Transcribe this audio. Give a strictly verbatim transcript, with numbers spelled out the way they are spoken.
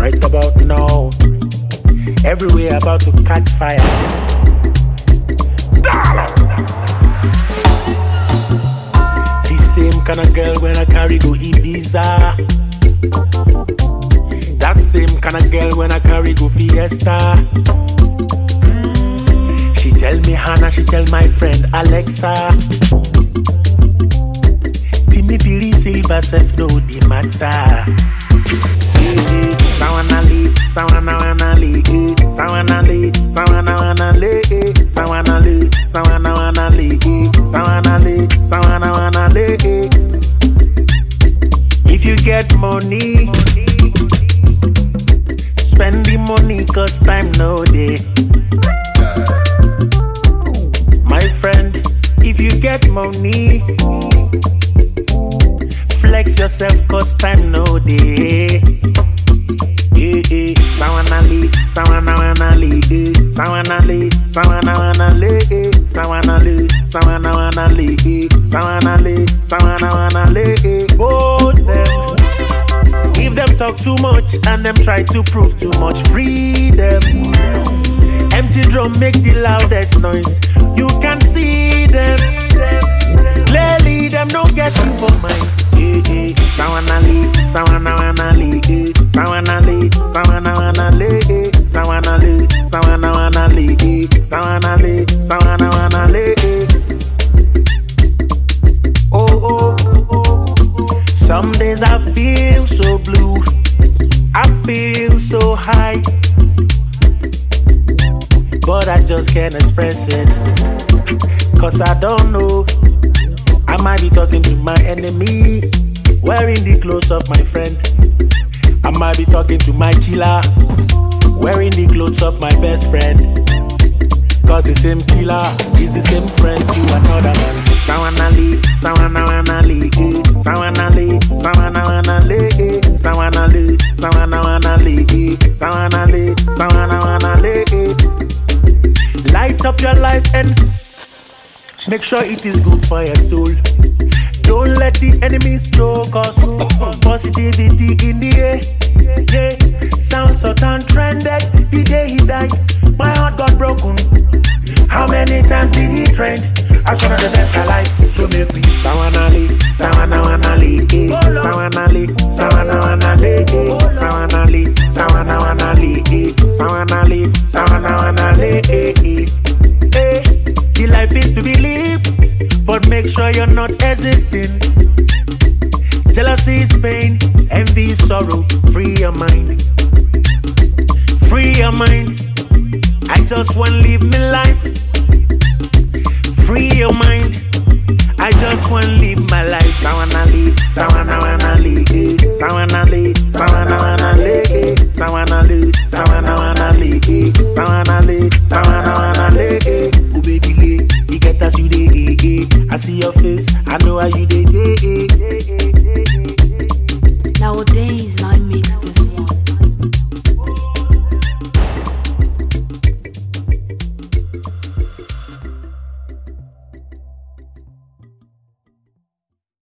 Right about now, everywhere about to catch fire. The same kind of girl when I carry go Ibiza. That same kind of girl when I carry go Fiesta. She tell me Hannah, she tell my friend Alexa. Timmy Billy Silver self know the matter. Sawana le, sawana wana le, sawana le, sawana wana le, sawana le, sawana wana le, sawana le, sawana wana le. If you get money, spend the money cause time no day. My friend, if you get money, flex yourself cause time no day. Eh eh, sawana le, sawana wana le, sawana le, sawana wana le, sawana le, sawana wana le, sawana le, sawana wana le. Oh them, if them talk too much and them try to prove too much, free them. Empty drum make the loudest noise. You can see them clearly. Them don't get you for mine. Eh eh, sawana le, sawana wana le, sawana le, sawana wana le, sawana le, sawana wana le, sawana le, sawana wana le. Oh oh, some days I feel so blue, I feel so high, but I just can't express it, cause I don't know. I might be talking to my enemy, wearing the clothes of my friend. I might be talking to my killer, wearing the clothes of my best friend. Cause the same killer is the same friend to another man. Sawana le, sawana wana le, sawana le, sawana wana le, sawana le, sawana wana le, sawana le, sawana wana le. Light up your life and make sure it is good for your soul. Don't let the enemies choke us. Positivity in the air. Yeah. Sound Sultan trended the day he died. My heart got broken. How many times did he trend? As one of the best alive. So make me sawana le, sawana wana le, sawana le, sawana wana le, sawana le, sawana wana le, sawana le, sawana wana le. The life is to be lived, but make sure you're not existing. Jealousy is pain, envy is sorrow. Free your mind, free your mind. I just wanna live my life. Free your mind, I just wanna live my life. Sawana le, sawana wana le, sawana le, sawana wana le, sawana le, sawana wana le, sawana le, sawana wana le. Oh baby le, you get as you dey. I see your face, I know how you dey.